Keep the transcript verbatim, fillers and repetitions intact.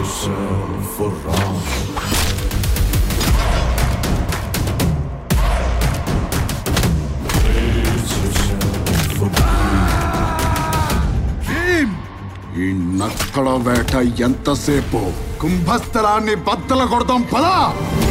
yourself around. Raise yourself around. ఈ నక్కల వేట ఎంతసేపు కుంభస్థలాన్ని బద్దల కొడదాం పదా.